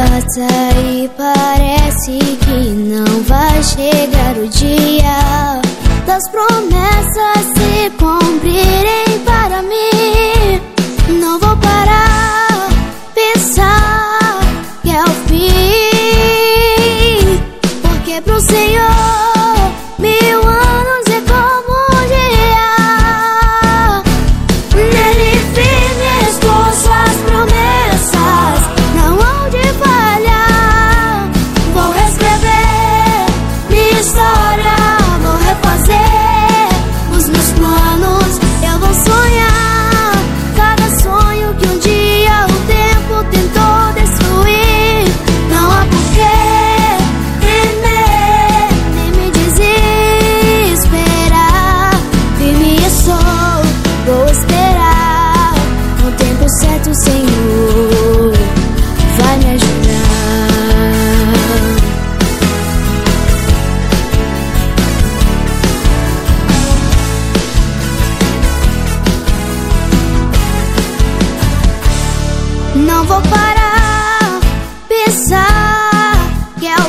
passa e parece que não vai chegar o dia das promessas se cumprirem para mim. Não vou parar, pensar que é o fim, porque pro Senhor 1000 anos é como um dia. Nele firme estou suas promessas, não hão de falhar. Vou reescrever minha história, vou refazer os meus planos. Eu vou sonhar cada sonho que um dia o tempo tentou destruir. Não há porquê temer, nem me desesperar. Firme estou, vou esperar. No tempo certo o Senhor vai me ajudar. Não vou parar, pensar que é o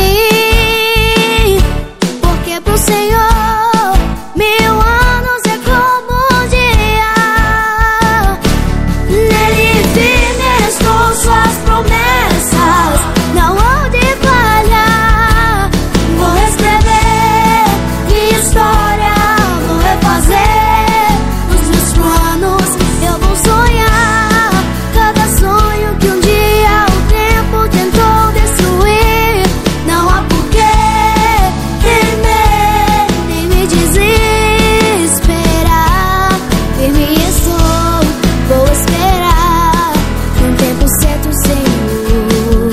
fim, porque pro Senhor 1000 anos é como um dia. Nele firme estou suas promessas, não hão de falhar. Vou reescrever minha história, vou refazer os meus planos. Eu vou sonhar cada sonho que um dia o tempo tentou destruir. Não há porquê temer, nem me desesperar. Firme estou, vou esperar. No tempo certo, Senhor.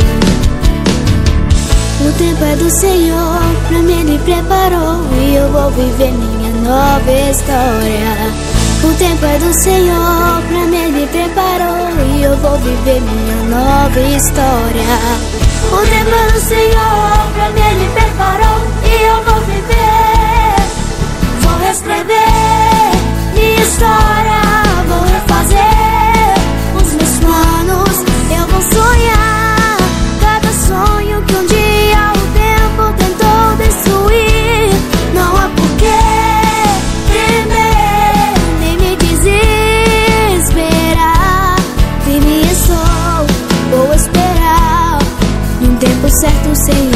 O tempo é do Senhor, pra mim Ele preparou, e eu vou viver minha nova história. O tempo é do Senhor, pra mim Ele preparou, e eu vou viver minha nova história. O tempo é do Senhor, pra mim Ele preparou, e eu vou viver. Vou reescrever minha história, vou refazer os meus planos. Eu vou sonhar cada sonho que um dia o tempo tentou destruir. Não há porquê temer, nem me desesperar. Firme estou, vou esperar. No tempo certo, Senhor